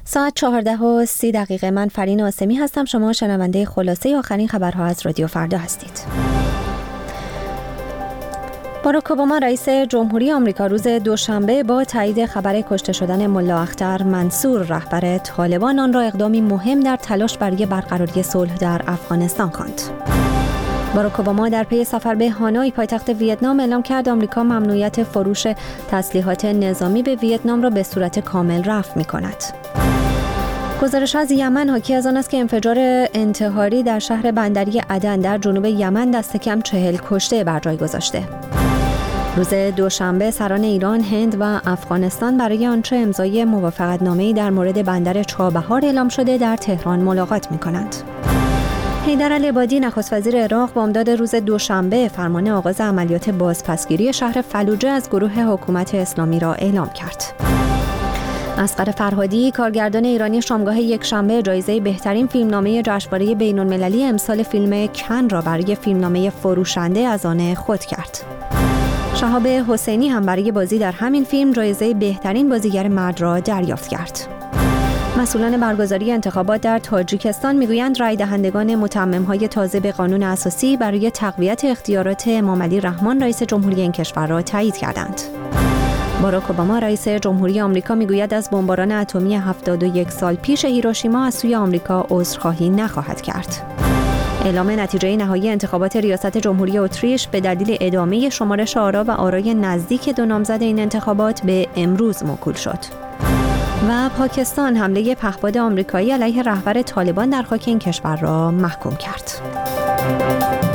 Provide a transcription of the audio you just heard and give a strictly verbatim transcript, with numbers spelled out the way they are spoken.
ساعت چهارده و سی دقیقه. من فرین آسمی هستم. شما شنونده خلاصه آخرین خبرها از رادیو فردا هستید. باراک اوباما رئیس جمهوری آمریکا روز دوشنبه با تایید خبر کشته شدن ملا اختر منصور رهبر طالبان آن را اقدامی مهم در تلاش برای برقراری صلح در افغانستان خواند. باراک اوباما در پی سفر به هانوی پایتخت ویتنام اعلام کرد آمریکا ممنوعیت فروش تسلیحات نظامی به ویتنام را به صورت کامل رفع می‌کند. گزارش از یمن حاکی از آن است که انفجار انتحاری در شهر بندری عدن در جنوب یمن دست کم چهل کشته بر جای گذاشته. روز دوشنبه سران ایران، هند و افغانستان برای آنچه امضای موافقتنامه‌ای در مورد بندر چابهار اعلام شده در تهران ملاقات می‌کنند. حیدر العبادی نخست وزیر عراق بامداد روز دوشنبه فرمان آغاز عملیات بازپسگیری شهر فلوجه از گروه حکومت اسلامی را اعلام کرد. اصغر فرهادی کارگردان ایرانی شامگاه یکشنبه جایزه بهترین فیلمنامه جشنواره بین‌المللی امسال فیلم کن را برای فیلمنامه فروشنده از آن خود کرد. شهاب حسینی هم برای بازی در همین فیلم جایزه بهترین بازیگر مرد را دریافت کرد. مسئولان برگزاری انتخابات در تاجیکستان میگویند رای دهندگان متمم‌های تازه به قانون اساسی برای تقویت اختیارات امامعلی رحمان رئیس جمهوری این کشور را تایید کردند. باراک اوباما رئیس جمهوری آمریکا میگوید از بمباران اتمی هفتاد و یک سال پیش هیروشیما از سوی آمریکا عذرخواهی نخواهد کرد. اعلام نتیجه نهایی انتخابات ریاست جمهوری اتریش به دلیل ادامه شمارش آرا و آرای نزدیک دو نامزد این انتخابات به امروز موکول شد. و پاکستان حمله پهپاد آمریکایی علیه رهبر طالبان در خاک این کشور را محکوم کرد.